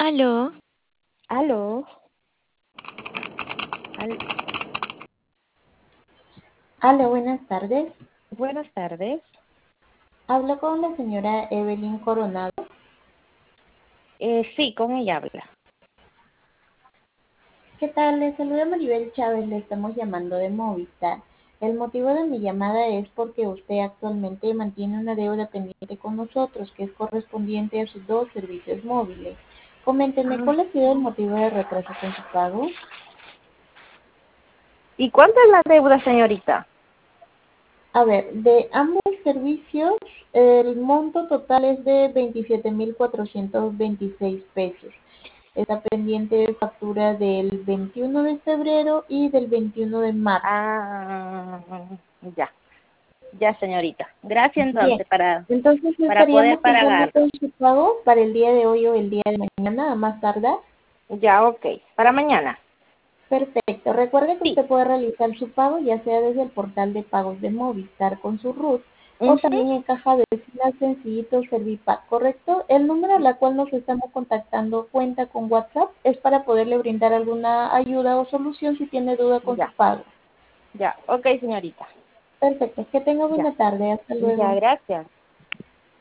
Aló, Aló, al- Hola, buenas tardes. buenas tardes. Hablo con la señora Evelyn Coronado. Sí, con ella habla. ¿Qué tal? Le saluda Maribel Chávez, le estamos llamando de Movistar. El motivo de mi llamada es porque usted actualmente mantiene una deuda pendiente con nosotros, que es correspondiente a sus dos servicios móviles. Coménteme, Ah, ¿cuál ha sido el motivo de retraso con su pago? ¿y cuánto es la deuda, señorita? A ver, de ambos servicios, el monto total es de 27.426 pesos. Está pendiente factura del 21 de febrero y del 21 de marzo. Ah, ya, ya, señorita. Gracias Bien, entonces entonces para poder estaríamos cumpliendo pagarlo. con su pago para el día de hoy o el día de mañana, a más tardar. Ya, ok. Para mañana. Perfecto. Recuerde que Sí. usted puede realizar su pago ya sea desde el portal de pagos de Movistar con su RUT o Ujú. también en caja de vecinas Sencillito Servipack, ¿correcto? El número al cual nos estamos contactando cuenta con WhatsApp, es para poderle brindar alguna ayuda o solución si tiene duda con su Ya, pago. ya. Ok, señorita. Perfecto. Que tenga Ya, buena tarde. Hasta ya, luego. gracias.